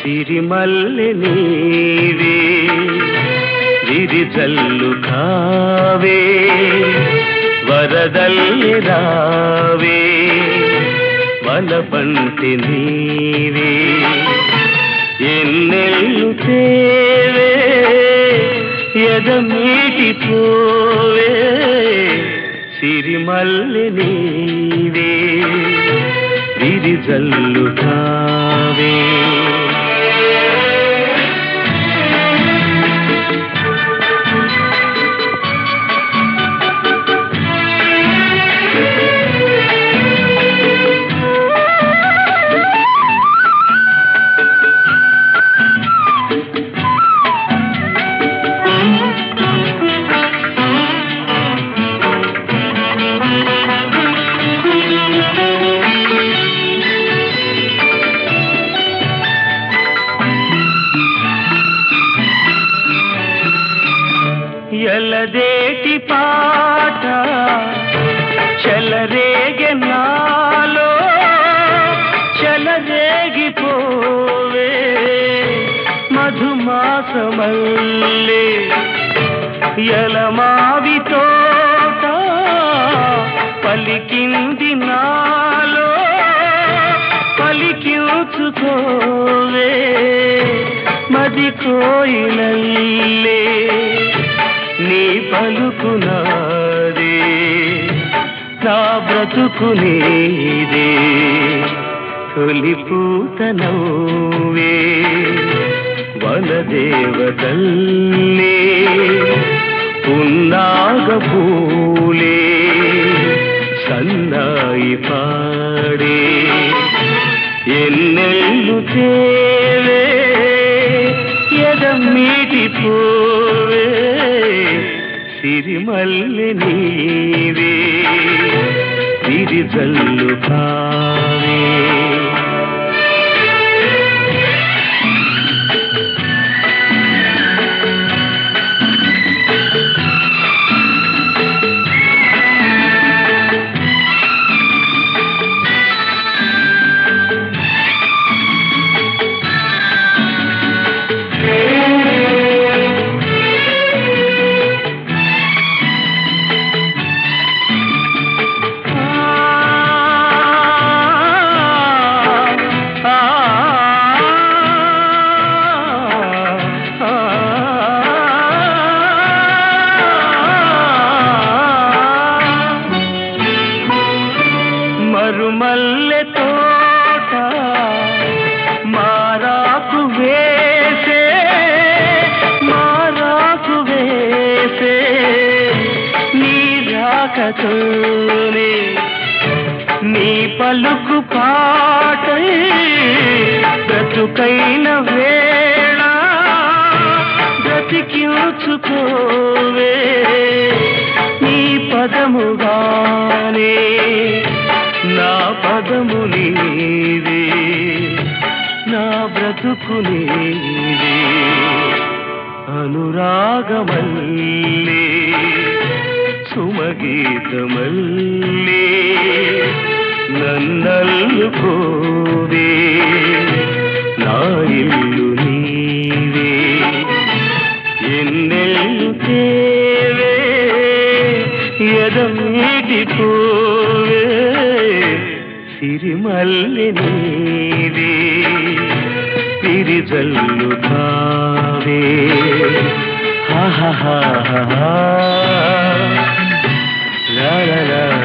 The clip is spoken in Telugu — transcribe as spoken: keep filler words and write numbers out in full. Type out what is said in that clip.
సిరిమల్లె నీవే విరిజల్లు కావే వరదల్లి రావే వలపంటి నీవే ఎన్నెల్లు తేవే ఎదమీటి పోవే సిరిమల్లె నీవే విరిజల్లు కావే ఎలదేటి పాట చెలరేగే నాలో చెలరేగిపోవే మధుమాసమల్లే ఎలమావి తోట పలికింది నాలో పలికించుకోవే మది కోయిలల్లే నీ పలుకునాదే నా బ్రతుకునేదే తొలి పూత నవ్వే వనదేవతల్లే పున్నాగ పూలే సన్నాయి పాడే ఎన్నెల్లు తేవే ఎదమీటి పోవే సిరిమల్లె నీవే విరిజల్లు కావే మరుమల్లె తోట మారాకు వేసే మారాకు వేసే నీ రాకతోనే నీ పలుకు పాటై బ్రతుకైన వేళ బ్రతికించుకోవే నీ పదముగానే నా పదము నీవే నా బ్రతుకు నీవే అనురాగమల్లే సుమగీతమల్లే నన్నల్లుకోవే నా ఇల్లు నీవే ఎన్నెల్లు తేవే ఎదమీటి పోవే సిరిమల్లె నీవే విరిజల్లు కావే హా హా హా హా లా లా లా